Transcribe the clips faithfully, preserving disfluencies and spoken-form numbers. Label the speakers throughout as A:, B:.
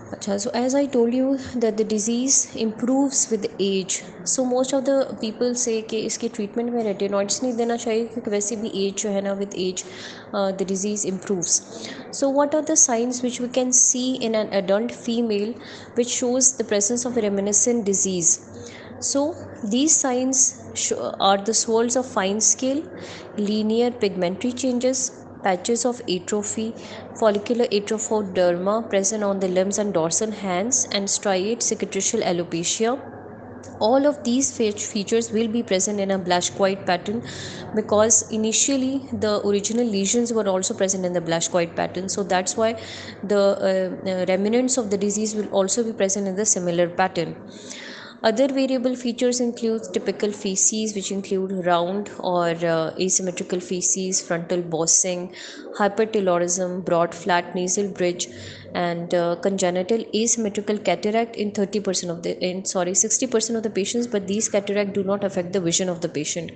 A: Acha, so as I told you that the disease improves with age, so most of the people say कि इसके treatment में retinoids नहीं देना चाहिए क्योंकि वैसे भी age जो है ना with age uh, the disease improves. So what are the signs which we can see in an adult female which shows the presence of reminiscent disease? So these signs are the swirls of fine scale, linear pigmentary changes, patches of atrophy, follicular atrophoderma present on the limbs and dorsal hands, and striate cicatricial alopecia. All of these features will be present in a blush white pattern because initially the original lesions were also present in the blush white pattern. So that's why the uh, uh, remnants of the disease will also be present in the similar pattern. Other variable features include typical facies, which include round or uh, asymmetrical facies, frontal bossing, hypertelorism, broad flat nasal bridge, and uh, congenital asymmetrical cataract in thirty percent of the in sorry sixty percent of the patients, but these cataract do not affect the vision of the patient.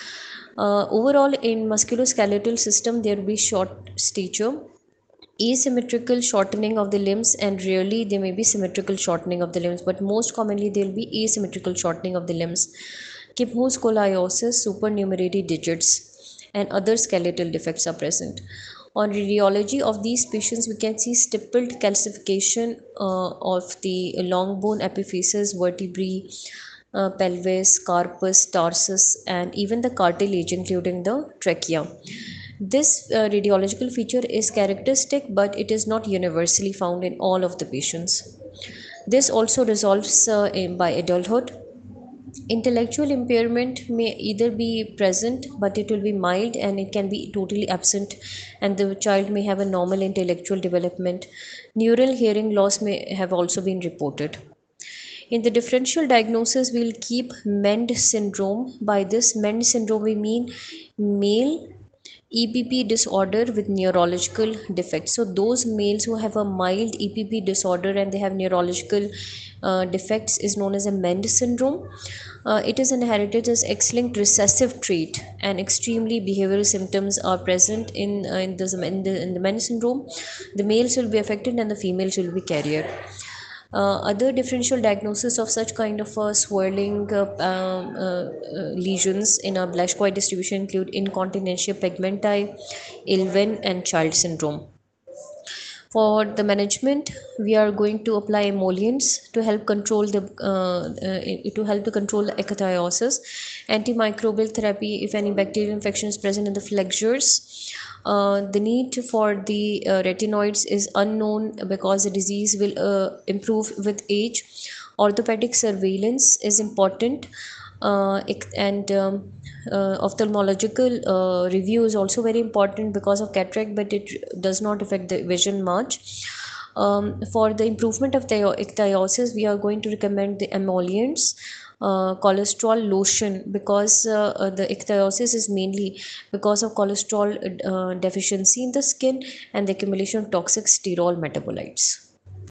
A: Uh, overall, in musculoskeletal system, there will be short stature, asymmetrical shortening of the limbs, and rarely there may be symmetrical shortening of the limbs, but most commonly there will be asymmetrical shortening of the limbs. Kipmouth scoliosis, supernumerary digits, and other skeletal defects are present. On radiology of these patients, we can see stippled calcification uh, of the long bone epiphysis, vertebrae, uh, pelvis, carpus, tarsus, and even the cartilage, including the trachea. This uh, radiological feature is characteristic, but it is not universally found in all of the patients. This also resolves uh, in, by adulthood. Intellectual impairment may either be present, but it will be mild, and it can be totally absent, and the child may have a normal intellectual development. Neural hearing loss may have also been reported. In the differential diagnosis, we'll keep MEND syndrome. By this MEND syndrome, we mean male E P P disorder with neurological defects. So those males who have a mild E P P disorder and they have neurological uh, defects is known as a MEND syndrome. Uh, it is inherited as X-linked recessive trait, and extremely behavioral symptoms are present in, uh, in, the, in, the, in the MEND syndrome. The males will be affected and the females will be carrier. Uh, other differential diagnosis of such kind of uh, swirling uh, um, uh, uh, lesions in a blush white distribution include incontinentia pigmenti, Ilven, and child syndrome. For the management, we are going to apply emollients to help control the uh, uh, to help to control the ichthyosis, antimicrobial therapy if any bacterial infection is present in the flexures. Uh, the need for the uh, retinoids is unknown because the disease will uh, improve with age. Orthopedic surveillance is important, uh, and um, uh, ophthalmological uh, review is also very important because of cataract, but it does not affect the vision much. Um, for the improvement of the ichthyosis, we are going to recommend the emollients, uh, cholesterol lotion, because uh, uh, the ichthyosis is mainly because of cholesterol uh, deficiency in the skin and the accumulation of toxic sterol metabolites.